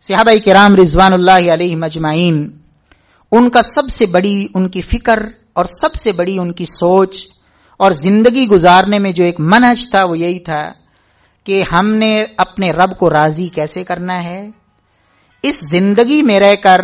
صحابہ کرام رضواناللہ علیہم اجمعین، ان کا سب سے بڑی ان کی فکر اور سب سے بڑی ان کی سوچ اور زندگی گزارنے میں جو ایک منہج تھا وہ یہی تھا کہ ہم نے اپنے رب کو راضی کیسے کرنا ہے، اس زندگی میں رہ کر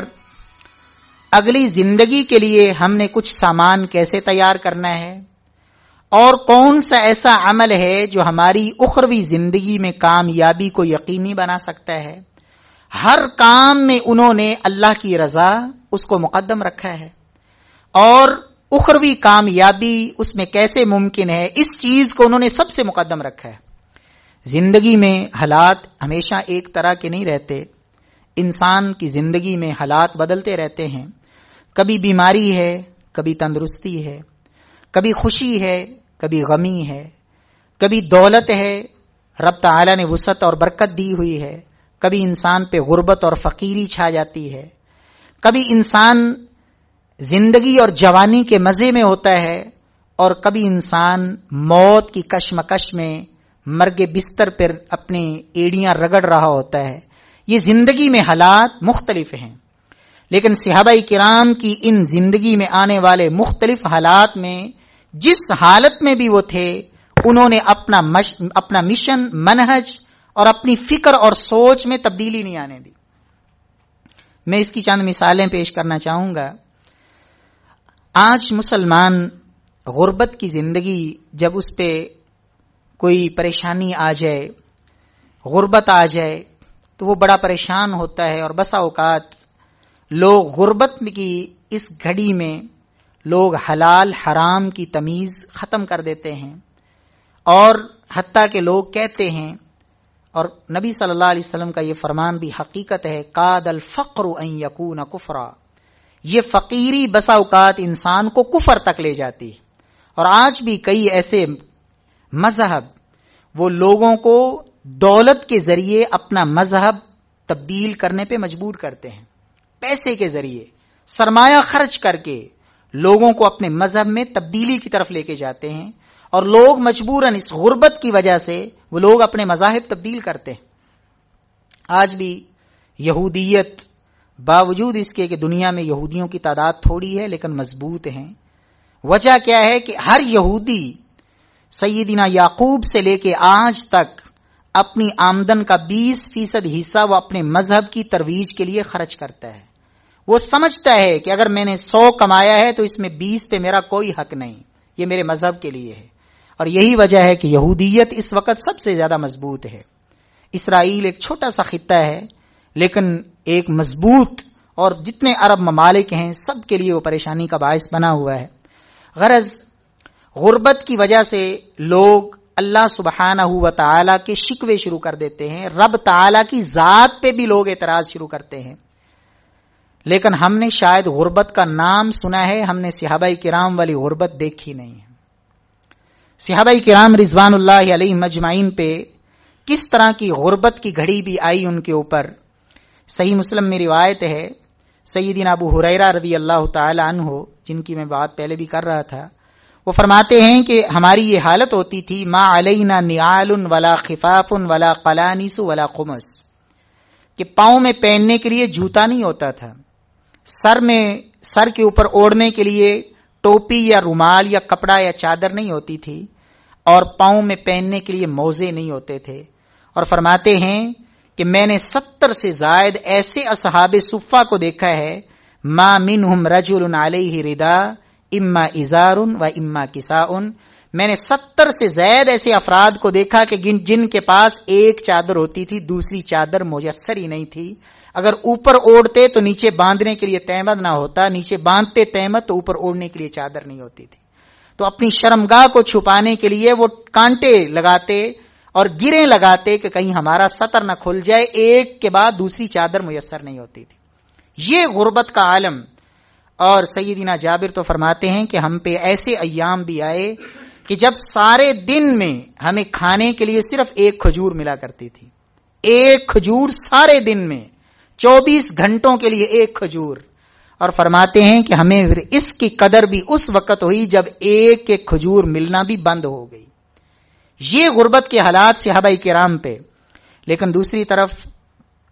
اگلی زندگی کے لیے ہم نے کچھ سامان کیسے تیار کرنا ہے، اور کون سا ایسا عمل ہے جو ہماری اخروی زندگی میں کامیابی کو یقینی بنا سکتا ہے۔ ہر کام میں انہوں نے اللہ کی رضا اس کو مقدم رکھا ہے، اور اخروی کامیابی اس میں کیسے ممکن ہے اس چیز کو انہوں نے سب سے مقدم رکھا ہے۔ زندگی میں حالات ہمیشہ ایک طرح کے نہیں رہتے، انسان کی زندگی میں حالات بدلتے رہتے ہیں، کبھی بیماری ہے، کبھی تندرستی ہے، کبھی خوشی ہے، کبھی غمی ہے، کبھی دولت ہے، رب تعالی نے وسعت اور برکت دی ہوئی ہے، کبھی انسان پہ غربت اور فقیری چھا جاتی ہے، کبھی انسان زندگی اور جوانی کے مزے میں ہوتا ہے، اور کبھی انسان موت کی کشمکش میں مرگ بستر پر اپنی ایڑیاں رگڑ رہا ہوتا ہے۔ یہ زندگی میں حالات مختلف ہیں، لیکن صحابہ کرام کی ان زندگی میں آنے والے مختلف حالات میں جس حالت میں بھی وہ تھے، انہوں نے اپنا مشن، منہج اور اپنی فکر اور سوچ میں تبدیلی نہیں آنے دی۔ میں اس کی چند مثالیں پیش کرنا چاہوں گا۔ آج مسلمان غربت کی زندگی جب اس پہ کوئی پریشانی آ جائے، غربت آ جائے، تو وہ بڑا پریشان ہوتا ہے، اور بسا اوقات لوگ غربت کی اس گھڑی میں لوگ حلال حرام کی تمیز ختم کر دیتے ہیں، اور حتیٰ کہ لوگ کہتے ہیں، اور نبی صلی اللہ علیہ وسلم کا یہ فرمان بھی حقیقت ہے، قاد الفقر ان یکون کفرا، یہ فقیری بسا اوقات انسان کو کفر تک لے جاتی ہے۔ اور آج بھی کئی ایسے مذہب وہ لوگوں کو دولت کے ذریعے اپنا مذہب تبدیل کرنے پہ مجبور کرتے ہیں، پیسے کے ذریعے سرمایہ خرچ کر کے لوگوں کو اپنے مذہب میں تبدیلی کی طرف لے کے جاتے ہیں، اور لوگ مجبوراً اس غربت کی وجہ سے وہ لوگ اپنے مذاہب تبدیل کرتے ہیں۔ آج بھی یہودیت باوجود اس کے کہ دنیا میں یہودیوں کی تعداد تھوڑی ہے لیکن مضبوط ہیں، وجہ کیا ہے کہ ہر یہودی سیدنا یعقوب سے لے کے آج تک اپنی آمدن کا 20% حصہ وہ اپنے مذہب کی ترویج کے لیے خرچ کرتا ہے۔ وہ سمجھتا ہے کہ اگر میں نے 100 کمایا ہے تو اس میں 20 پہ میرا کوئی حق نہیں، یہ میرے مذہب کے لیے ہے۔ اور یہی وجہ ہے کہ یہودیت اس وقت سب سے زیادہ مضبوط ہے۔ اسرائیل ایک چھوٹا سا خطہ ہے لیکن ایک مضبوط، اور جتنے عرب ممالک ہیں سب کے لیے وہ پریشانی کا باعث بنا ہوا ہے۔ غرض غربت کی وجہ سے لوگ اللہ سبحانہ و تعالی کے شکوے شروع کر دیتے ہیں، رب تعالی کی ذات پہ بھی لوگ اعتراض شروع کرتے ہیں۔ لیکن ہم نے شاید غربت کا نام سنا ہے، ہم نے صحابہ کرام والی غربت دیکھی نہیں ہے۔ صحابہ کرام رضوان اللہ علیہم اجمعین پہ کس طرح کی غربت کی گھڑی بھی آئی ان کے اوپر۔ صحیح مسلم میں روایت ہے، سیدنا ابو ہریرہ رضی اللہ تعالی عنہ، جن کی میں بات پہلے بھی کر رہا تھا، وہ فرماتے ہیں کہ ہماری یہ حالت ہوتی تھی، ما علینا نعال ولا خفاف ولا قلانس ولا قمص، کہ پاؤں میں پہننے کے لیے جوتا نہیں ہوتا تھا، سر کے اوپر اوڑھنے کے لیے ٹوپی یا رومال یا کپڑا یا چادر نہیں ہوتی تھی، اور پاؤں میں پہننے کے لیے موزے نہیں ہوتے تھے۔ اور فرماتے ہیں کہ میں نے 70 سے زائد ایسے اصحاب صفہ کو دیکھا ہے، ما منہم رجل علیہ ردا اما ازار و اما کساء، میں نے 70 سے زائد ایسے افراد کو دیکھا کہ جن کے پاس ایک چادر ہوتی تھی، دوسری چادر میسر ہی نہیں تھی۔ اگر اوپر اوڑھتے تو نیچے باندھنے کے لیے تہمت نہ ہوتا، نیچے باندھتے تہمت تو اوپر اوڑھنے کے لیے چادر نہیں ہوتی تھی۔ تو اپنی شرمگاہ کو چھپانے کے لیے وہ کانٹے لگاتے اور گریں لگاتے کہ کہیں ہمارا سطر نہ کھل جائے، ایک کے بعد دوسری چادر میسر نہیں ہوتی تھی۔ یہ غربت کا عالم۔ اور سیدنا جابر تو فرماتے ہیں کہ ہم پہ ایسے ایام بھی آئے کہ جب سارے دن میں ہمیں کھانے کے لیے صرف ایک کھجور ملا کرتی تھی، ایک کھجور سارے دن میں، 24 گھنٹوں کے لیے ایک کھجور۔ اور فرماتے ہیں کہ ہمیں پھر اس کی قدر بھی اس وقت ہوئی جب ایک ایک کھجور ملنا بھی بند ہو گئی۔ یہ غربت کے حالات صحابہ کرام پہ۔ لیکن دوسری طرف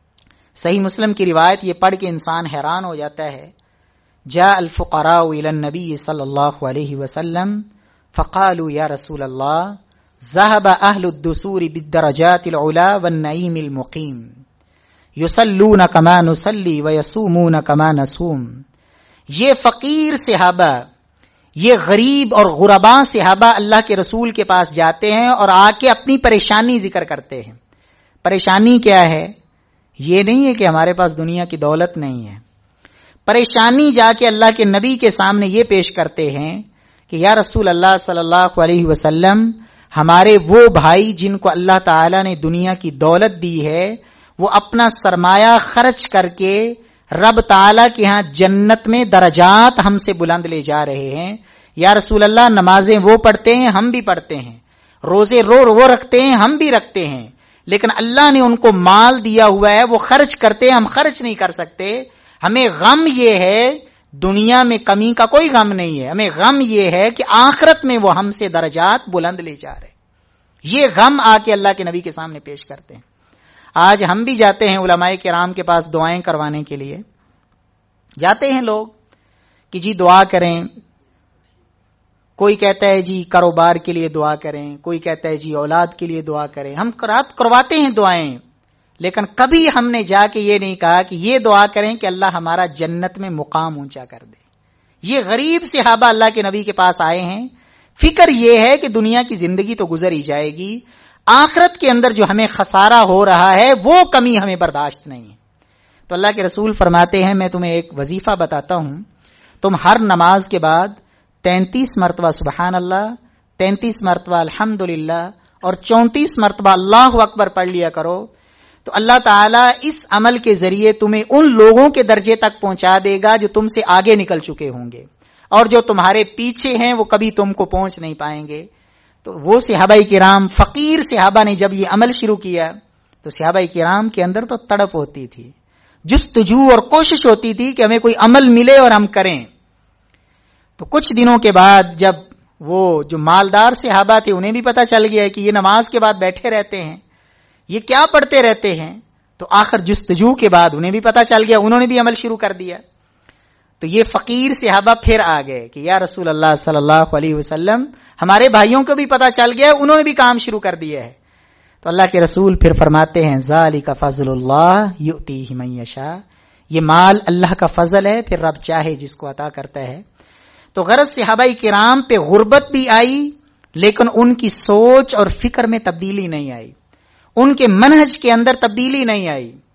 صحیح مسلم کی روایت یہ پڑھ کے انسان حیران ہو جاتا ہے. جاء الفقراء الى النبی صلی اللہ علیہ وسلم فقالوا یا رسول اللہ ذهب اہل الدثور بالدرجات العلا والنعیم المقیم یصلون کما نصلی ویصومون کما نصوم. یہ فقیر صحابہ، یہ غریب اور غرباء صحابہ اللہ کے رسول کے پاس جاتے ہیں اور آ کے اپنی پریشانی ذکر کرتے ہیں. پریشانی کیا ہے؟ یہ نہیں ہے کہ ہمارے پاس دنیا کی دولت نہیں ہے. پریشانی جا کے اللہ کے نبی کے سامنے یہ پیش کرتے ہیں کہ یا رسول اللہ صلی اللہ علیہ وسلم، ہمارے وہ بھائی جن کو اللہ تعالیٰ نے دنیا کی دولت دی ہے وہ اپنا سرمایہ خرچ کر کے رب تعالیٰ کے ہاں جنت میں درجات ہم سے بلند لے جا رہے ہیں. یا رسول اللہ، نمازیں وہ پڑھتے ہیں، ہم بھی پڑھتے ہیں، روزے وہ رکھتے ہیں، ہم بھی رکھتے ہیں، لیکن اللہ نے ان کو مال دیا ہوا ہے، وہ خرچ کرتے ہیں، ہم خرچ نہیں کر سکتے. ہمیں غم یہ ہے، دنیا میں کمی کا کوئی غم نہیں ہے، ہمیں غم یہ ہے کہ آخرت میں وہ ہم سے درجات بلند لے جا رہے. یہ غم آ کے اللہ کے نبی کے سامنے پیش کرتے ہیں. آج ہم بھی جاتے ہیں علماء کرام کے پاس دعائیں کروانے کے لیے. جاتے ہیں لوگ کہ جی دعا کریں، کوئی کہتا ہے جی کاروبار کے لیے دعا کریں، کوئی کہتا ہے جی اولاد کے لیے دعا کریں. ہم کرواتے ہیں دعائیں، لیکن کبھی ہم نے جا کے یہ نہیں کہا کہ یہ دعا کریں کہ اللہ ہمارا جنت میں مقام اونچا کر دے. یہ غریب صحابہ اللہ کے نبی کے پاس آئے ہیں. فکر یہ ہے کہ دنیا کی زندگی تو گزر ہی جائے گی، آخرت کے اندر جو ہمیں خسارہ ہو رہا ہے وہ کمی ہمیں برداشت نہیں ہے. تو اللہ کے رسول فرماتے ہیں میں تمہیں ایک وظیفہ بتاتا ہوں، تم ہر نماز کے بعد 33 مرتبہ سبحان اللہ، 33 مرتبہ الحمدللہ اور 34 مرتبہ اللہ اکبر پڑھ لیا کرو. تو اللہ تعالیٰ اس عمل کے ذریعے تمہیں ان لوگوں کے درجے تک پہنچا دے گا جو تم سے آگے نکل چکے ہوں گے، اور جو تمہارے پیچھے ہیں وہ کبھی تم کو پہنچ نہیں پائیں گے. تو وہ صحابہ کرام، فقیر صحابہ نے جب یہ عمل شروع کیا تو صحابہ کرام کے اندر تو تڑپ ہوتی تھی، جستجو اور کوشش ہوتی تھی کہ ہمیں کوئی عمل ملے اور ہم کریں. تو کچھ دنوں کے بعد جب وہ جو مالدار صحابہ تھے انہیں بھی پتا چل گیا کہ یہ نماز کے بعد بیٹھے رہتے ہیں، یہ کیا پڑھتے رہتے ہیں، تو آخر جستجو کے بعد انہیں بھی پتا چل گیا، انہوں نے بھی عمل شروع کر دیا. تو یہ فقیر صحابہ پھر آ گئے کہ یا رسول اللہ صلی اللہ علیہ وسلم، ہمارے بھائیوں کو بھی پتا چل گیا، انہوں نے بھی کام شروع کر دیا ہے. تو اللہ کے رسول پھر فرماتے ہیں ذالک فضل اللہ یؤتیہ من یشاء، یہ مال اللہ کا فضل ہے، پھر رب چاہے جس کو عطا کرتا ہے. تو غرض صحابہ کرام پہ غربت بھی آئی، لیکن ان کی سوچ اور فکر میں تبدیلی نہیں آئی، ان کے منہج کے اندر تبدیلی نہیں آئی.